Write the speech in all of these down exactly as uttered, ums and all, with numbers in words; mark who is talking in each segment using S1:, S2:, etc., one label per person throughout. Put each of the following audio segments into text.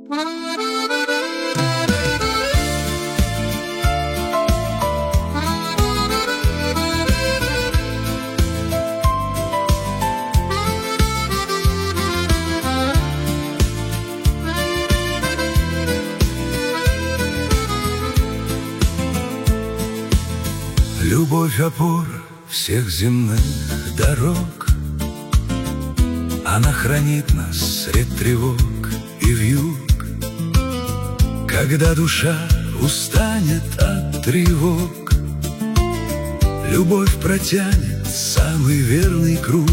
S1: Любовь — опора всех земных дорог. Она хранит нас средь тревог и вьюг. Когда душа устанет от тревог, любовь протянет самый верный круг.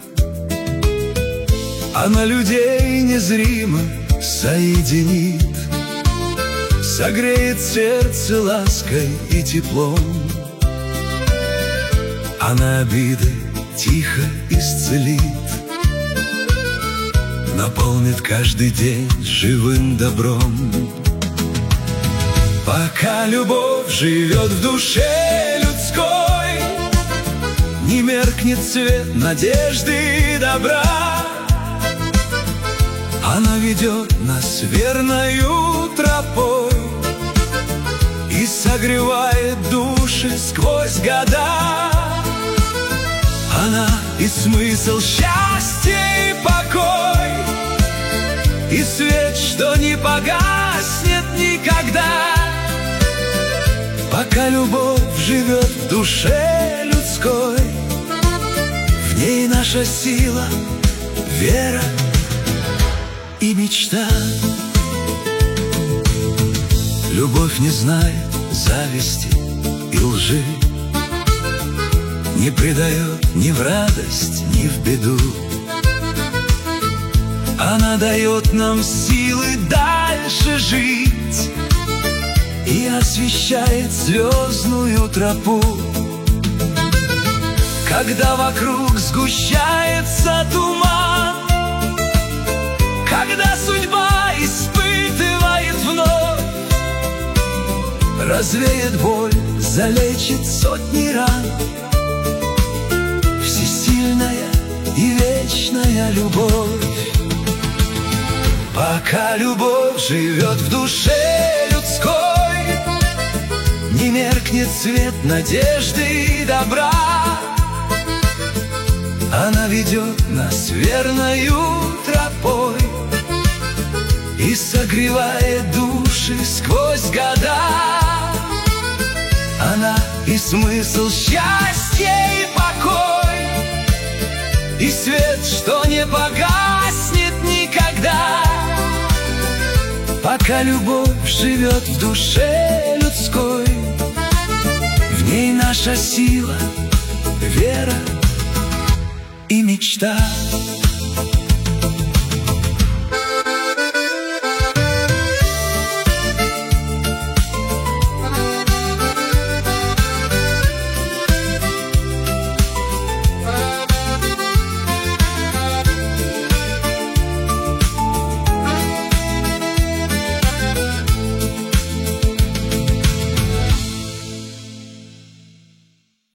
S1: Она людей незримо соединит, согреет сердце лаской и теплом. Она обиды тихо исцелит, наполнит каждый день живым добром. Пока любовь живет в душе людской, не меркнет свет надежды и добра. Она ведет нас верною тропой и согревает души сквозь года. Она и смысл счастья и покой, и свет, что не погаснет никогда. Пока любовь живет в душе людской, в ней наша сила, вера и мечта. Любовь не знает зависти и лжи, не предает ни в радость, ни в беду. Она дает нам силы дальше жить и освещает звездную тропу. Когда вокруг сгущается туман, когда судьба испытывает вновь, развеет боль, залечит сотни ран. Всесильная и вечная любовь. Пока любовь живет в душе людской, не меркнет свет надежды и добра. Она ведет нас верною тропой и согревает души сквозь года. Она и смысл счастья и покой, и свет, что не погаснет никогда. Пока любовь живет в душе людской, в ней наша сила, вера и мечта.